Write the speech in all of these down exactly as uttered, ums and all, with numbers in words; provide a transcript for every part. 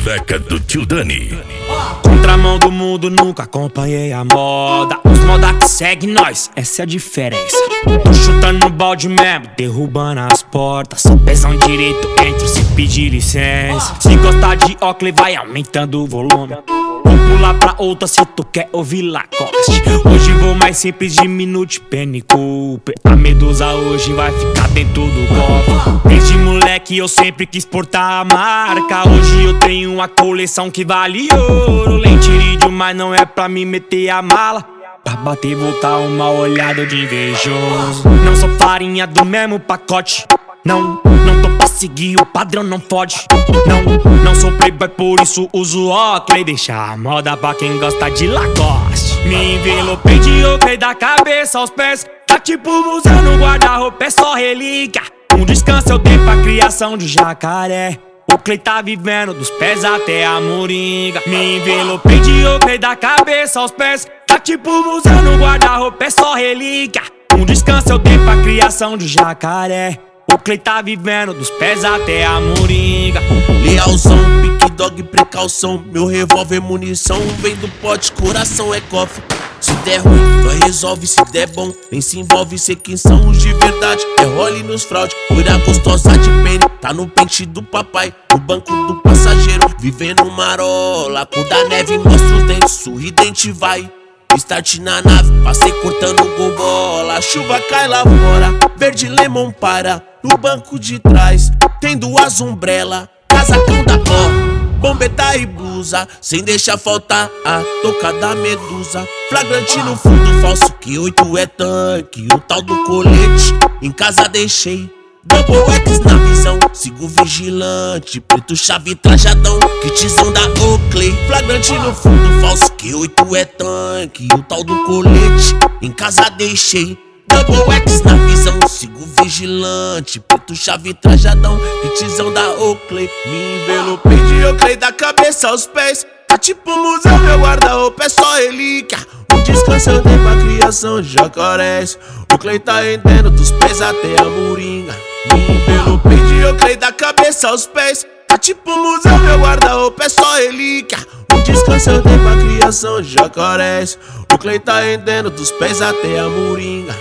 Chaveca do Tio Dani. Contramão do mundo, nunca acompanhei a moda. Os moda que segue nós, essa é a diferença. Tô chutando no balde mesmo, derrubando as portas. Só pesão direito, entro sem pedir licença. Se gostar de óculos, vai aumentando o volume. Vou pular pra outra se tu quer ouvir Lacoste. Hoje vou mais simples, diminute, Penny Cooper. A Medusa hoje vai ficar dentro do cofre. Desde moleque eu sempre quis portar a marca. Hoje eu tenho uma coleção que vale ouro. Lentirídio, mas não é pra me meter a mala. Pra bater e voltar uma olhada de invejoso. Não sou farinha do mesmo pacote. Não, não tô pra seguir o padrão, não pode. Não, não sou playboy, por isso uso óculos. Deixa a moda pra quem gosta de Lacoste. Me envelopei de Oakley da cabeça aos pés. Tá tipo museu no guarda-roupa, é só relíquia. Um descanso eu dei pra criação de jacaré. O Clay tá vivendo dos pés até a moringa. Me envelopei de Oakley da cabeça aos pés. Tá tipo museu no guarda-roupa, é só relíquia. Um descanso eu dei pra criação de jacaré. O Clay tá vivendo dos pés até a moringa. Lealzão, Big Dog, precaução. Meu revólver, munição. Vem do pote, coração é cofre. Se der ruim, nós resolve, se der bom. Nem se envolve, sei quem são os de verdade. É role nos fraude, cuida gostosa de pene. Tá no pente do papai, no banco do passageiro. Vivendo marola, cor da neve, mostra os dentes. Sorridente vai, start na nave. Passei cortando gol bola, chuva cai lá fora. Verde lemon para, no banco de trás. Tem duas umbrella, casacão da pó. Bombeta e blusa, sem deixar faltar a toca da Medusa. Flagrante no fundo falso, que oito é tanque. O tal do colete, em casa deixei. Double X na visão, sigo vigilante. Preto chave trajadão, kitzão da Oakley. Flagrante no fundo falso, que oito é tanque. O tal do colete, em casa deixei. Double X na visão, sigo vigilante. Preto chave trajadão, kitzão da Oakley. Me envelopei de Oakley da cabeça aos pés. Tá tipo museu, meu guarda-roupa é só relíquia. Um descanso eu dei pra criação de jacarés. O Clay tá rendendo dos pés até a moringa. Me envelopei de Oakley da cabeça aos pés. Tá tipo museu, meu guarda-roupa é só relíquia. Um descanso eu dei pra criação de jacarés. O Clay tá rendendo dos pés até a moringa.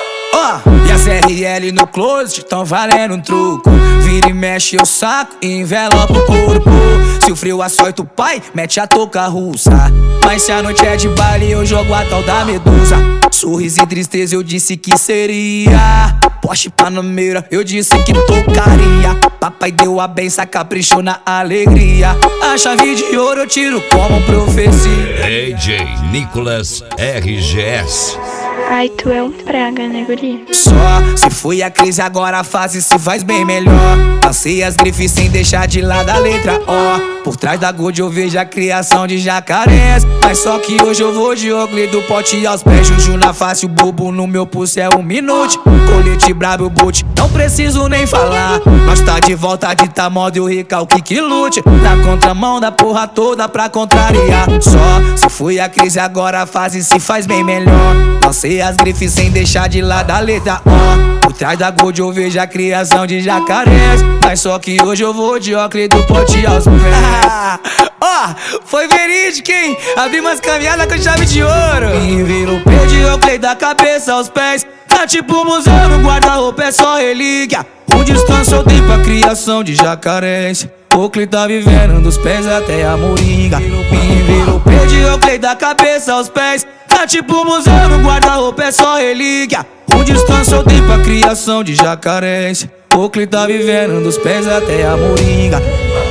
Oh, e as R L no closet tão valendo um truco. Vira e mexe o saco e envelopa o corpo. Se o frio açoita o pai, mete a touca russa. Mas se a noite é de baile, eu jogo a tal da Medusa. Sorriso e tristeza, eu disse que seria. Porsche Panamera, eu disse que tocaria. Papai deu a benção, caprichou na alegria. A chave de ouro eu tiro como profecia. D J Nicolas R G S. Ai, tu é um praga, né, guri? Só se foi a crise, agora a fase se faz bem melhor. Lancei as grifes sem deixar de lado a letra O. Por trás da Gold eu vejo a criação de jacarés. Mas só que hoje eu vou de Oakley do pote aos pés. Juju na face, o bobo no meu pulso é um minute. Colete brabo, boot, não preciso nem falar. Nós tá de volta de tá moda e o recalque que lute. Na contramão da porra toda pra contrariar. Só se foi a crise, agora a fase se faz bem melhor. Lancei as grifes sem deixar de lado a letra O. Por trás da Gold eu vejo a criação de jacarés. Mas só que hoje eu vou de Oakley do pote aos pés. Ó, oh, foi verídico, hein? Abri umas caminhadas com chave de ouro. Me vira o pé de Oakley da cabeça aos pés. Tá tipo museu no guarda-roupa, é só relíquia. Um descanso eu dei pra criação de jacarés. Oakley tá vivendo dos pés até a moringa. Me vira o pé de Oakley da cabeça aos pés. Tá tipo museu no guarda-roupa, é só relíquia. Um descanso eu dei pra criação de jacarés. Oakley tá vivendo dos pés até a moringa.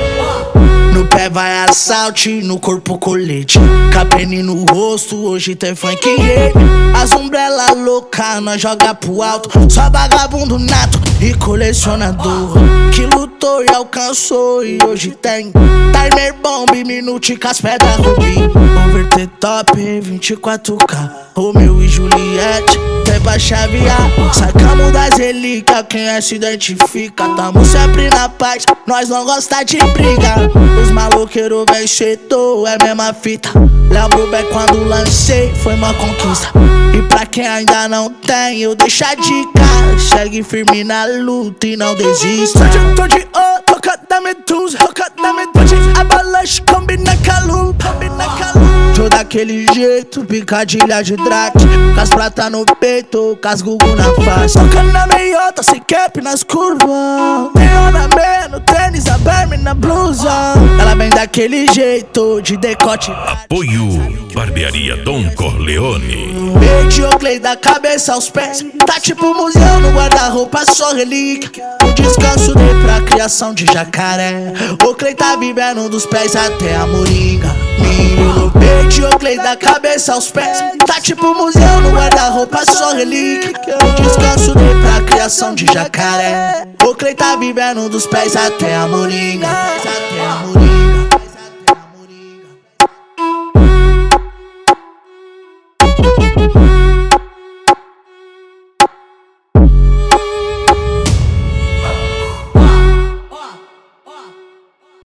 No pé vai assalto, no corpo colete. Cabene no rosto, hoje tem funk yeah. As umbrella louca, nós joga pro alto. Só vagabundo nato e colecionador que lutou e alcançou e hoje tem timer bomb, minute com as pedras rubi. Over the top, vinte e quatro K, Romeu e Juliette. Tem pra chavear. Sacamos das relíquias, quem é se identifica. Tamo sempre na paz, nós não gosta de briga. Os maloqueiros vencedor, é mesma fita. Lembro bem quando lancei, foi uma conquista. E pra quem ainda não tem, eu deixo a dica. Segue firme na luta e não desista. Tô de ouro, toca da medusa, toca da medusa. Avalanche, combina calor, combina calor. Tô daquele jeito, picadilha de drag. Com as prata no peito, com as gugu na face. Toca na meiota, sem cap nas curvas. Neona meia no tênis, a Berme na blusa. Ela vem daquele jeito, de decote. Apoio Barbearia Dom Corleone. Medioclei da cabeça aos pés. Tá tipo museu no guarda-roupa, só relíquia. Um descanso dei pra criação de jacaré. O Clay tá vivendo dos pés até a moringa. Menino, medioclei da cabeça aos pés. Tá tipo museu no guarda-roupa, só relíquia. Um descanso dei pra criação de jacaré. O Clay tá vivendo dos pés até a moringa. Até a moringa. Thank you.